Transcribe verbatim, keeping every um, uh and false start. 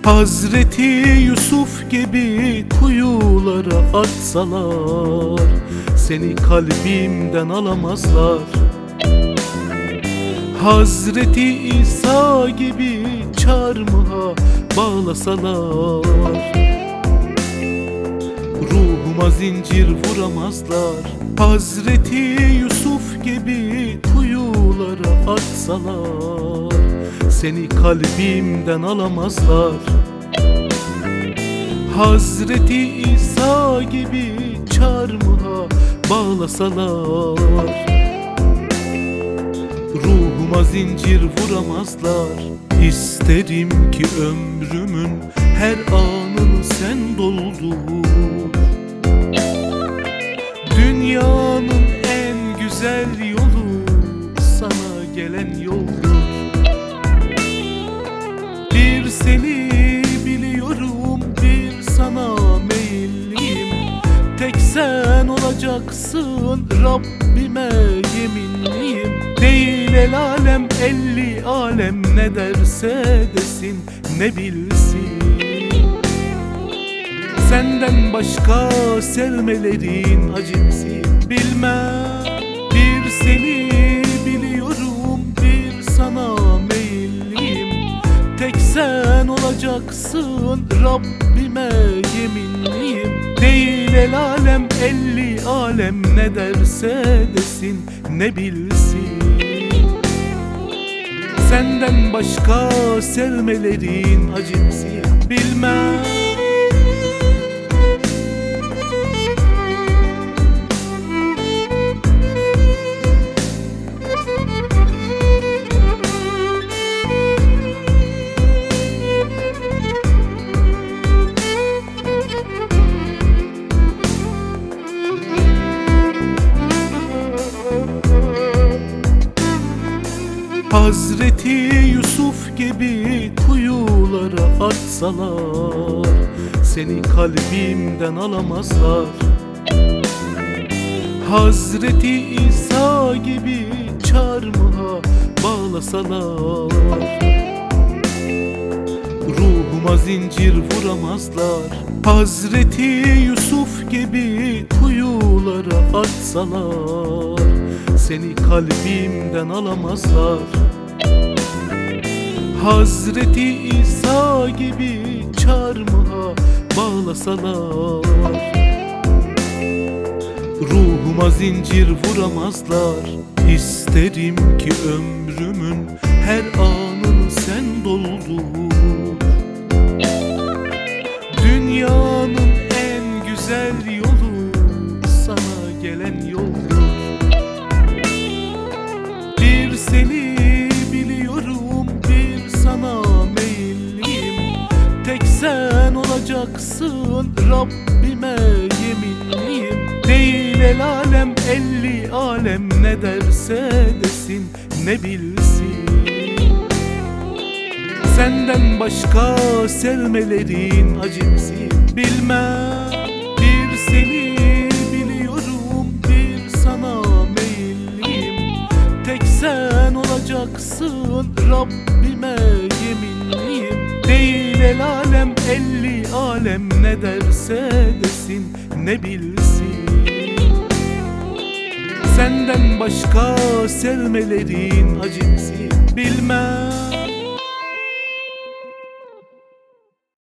Hazreti Yusuf gibi kuyulara atsalar seni kalbimden alamazlar. Hazreti İsa gibi çarmıha bağlasalar ruhuma zincir vuramazlar. Hazreti Yusuf gibi kuyulara atsalar seni kalbimden alamazlar. Hazreti İsa gibi çarmıha bağlasalar ruhuma zincir vuramazlar. İsterim ki ömrümün her anını sen doldur. Dünyanın en güzel yolu sana gelen yoldur. Bir seni biliyorum, bir sana meyilliyim. Tek sen olacaksın, Rabbime yeminliyim. Değil el alem, elli alem, ne derse desin, ne bilsin. Senden başka sevmelerin acısı bilmem. Bir seni biliyorum, bir sana meyilliyim. Tek sen olacaksın, Rabbime yeminliyim. Değil el alem, elli alem, ne derse desin, ne bilsin. Senden başka sevmelerin acısı bilmem. Hazreti Yusuf gibi kuyulara atsalar seni kalbimden alamazlar. Hazreti İsa gibi çarmıha bağlasalar ruhuma zincir vuramazlar. Hazreti Yusuf gibi kuyulara atsalar seni kalbimden alamazlar. Hazreti İsa gibi çarmıha bağlasalar ruhuma zincir vuramazlar. İsterim ki ömrümün her anını sen doldur. Dünyanın en güzel yolu sana gelen yoldur. Bir seni biliyorum, bir sana meyilliyim. Tek sen olacaksın, Rabbime yeminliyim. Değil el alem, elli alem, ne derse desin, ne bilsin. Senden başka sevmelerin acısı bilmem. Bir seni biliyorum, bir sana meyilliyim. Tek sen olacaksın, Rabbime yeminliyim. Değil el alem, elli alem, ne derse desin, ne bilsin. Senden başka sevmelerin acısı bilmem.